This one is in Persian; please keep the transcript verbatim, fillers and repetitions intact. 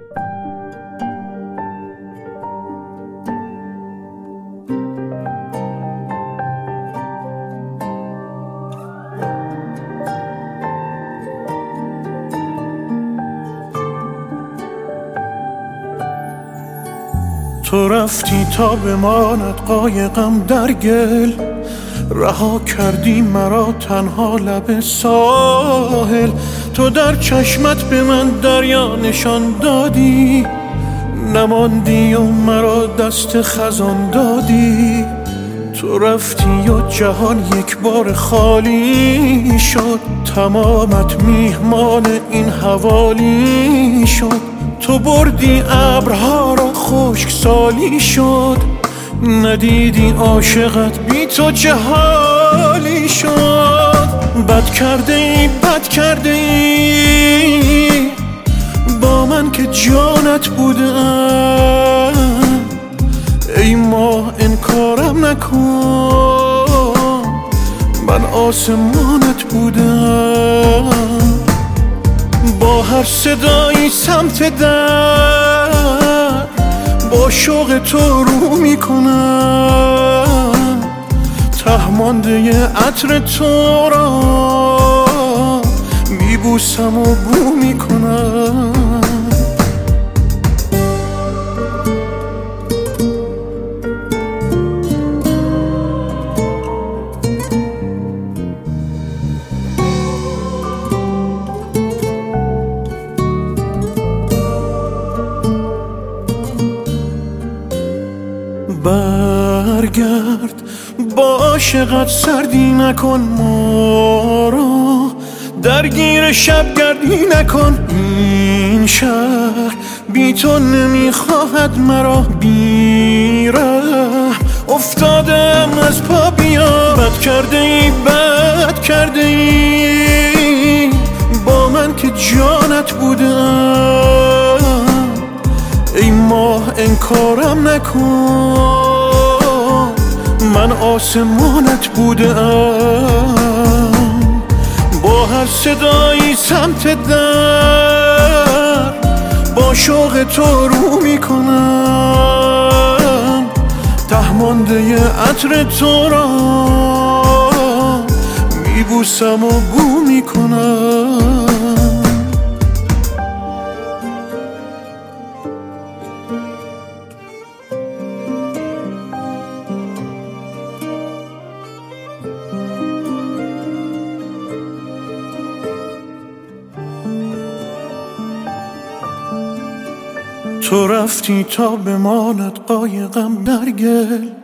تو رفتی تا بماند قایقم در گل، رها کردی مرا تنها لب ساحل. تو در چشمت به من دریا نشان دادی، نماندی و مرا دست خزان دادی. تو رفتی و جهان یک بار خالی شد، تمامت میهمان این حوالی شد. تو بردی ابرها را خشک سالی شد، ندیدی عاشقت بی تو چه حالی شد. بد کرده ای بد کرده ای با من که جانت بودم. ای ماه انکارم نکن، من آسمانت بودم. با هر صدایی سمت در با شوق تو رو میکنم، ته مانده عطر تو را میبوسم و بو میکنم. برگرد با عاشقت سردی نکن ما را، درگیر شب گردی نکن. این شهر بی تو نمیخواهد مرا، بی ره افتادم از پا بیا. بد کرده ای بد کرده ای با من که جانت بودم. ای ماه انکارم نکن، من آسمانت بودم. با هر صدایی سمت در با شوق تو رو میکنم، ته مانده عطر تو را میبوسم و بو میکنم. تو رفتی تا بماند قایقم در گل،